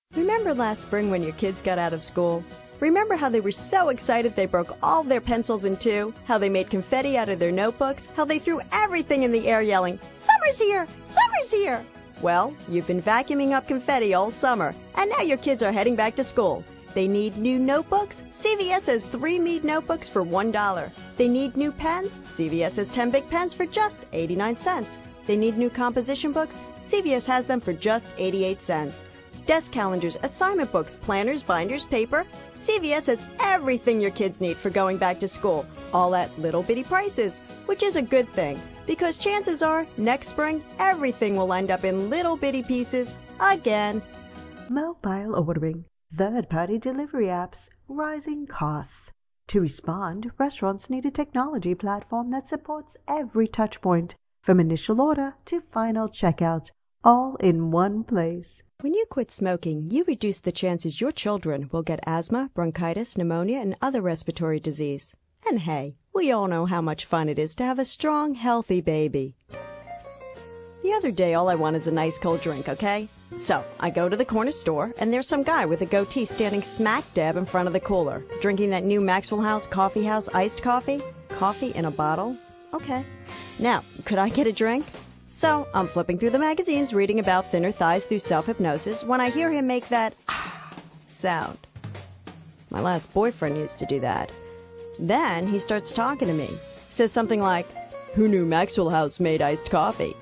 Remember last spring when your kids got out of school? Remember how they were so excited they broke all their pencils in two? How they made confetti out of their notebooks? How they threw everything in the air yelling, "Summer's here! Summer's here!" Well, you've been vacuuming up confetti all summer, and now your kids are heading back to school. They need new notebooks? CVS has 3 Mead notebooks for $1. They need new pens? CVS has 10 big pens for just 89 cents. They need new composition books? CVS has them for just 88 cents. Desk calendars, assignment books, planners, binders, paper. CVS has everything your kids need for going back to school, all at little bitty prices, which is a good thing, because chances are next spring everything will end up in little bitty pieces again. Mobile ordering, third-party delivery apps, rising costs. To respond, restaurants need a technology platform that supports every touchpoint, from initial order to final checkout, all in one place. When you quit smoking, you reduce the chances your children will get asthma, bronchitis, pneumonia, and other respiratory disease. And hey, we all know how much fun it is to have a strong, healthy baby. The other day, all I want is a nice cold drink, okay? So, I go to the corner store, and there's some guy with a goatee standing smack dab in front of the cooler, drinking that new Maxwell House Coffee House iced coffee. Coffee in a bottle? Okay. Now, could I get a drink? So, I'm flipping through the magazines reading about thinner thighs through self-hypnosis when I hear him make that sound. My last boyfriend used to do that. Then he starts talking to me. Says something like, "Who knew Maxwell House made iced coffee?"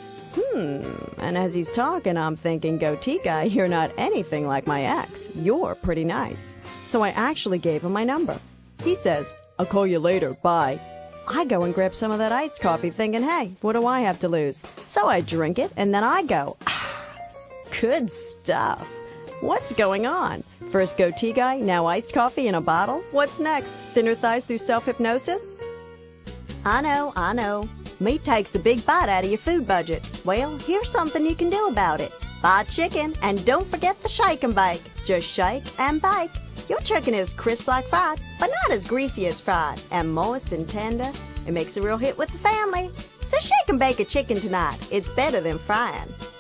And as he's talking, I'm thinking, goatee guy, you're not anything like my ex. You're pretty nice. So I actually gave him my number. He says, "I'll call you later, bye." I go and grab some of that iced coffee thinking, hey, what do I have to lose? So I drink it, and then I go, good stuff. What's going on? First goatee guy, now iced coffee in a bottle? What's next? Thinner thighs through self-hypnosis? I know. Meat takes a big bite out of your food budget. Well, here's something you can do about it. Buy chicken, and don't forget the shake and bake. Just shake and bake. Your chicken is crisp like fried, but not as greasy as fried, and moist and tender. It makes a real hit with the family. So shake and bake a chicken tonight. It's better than frying.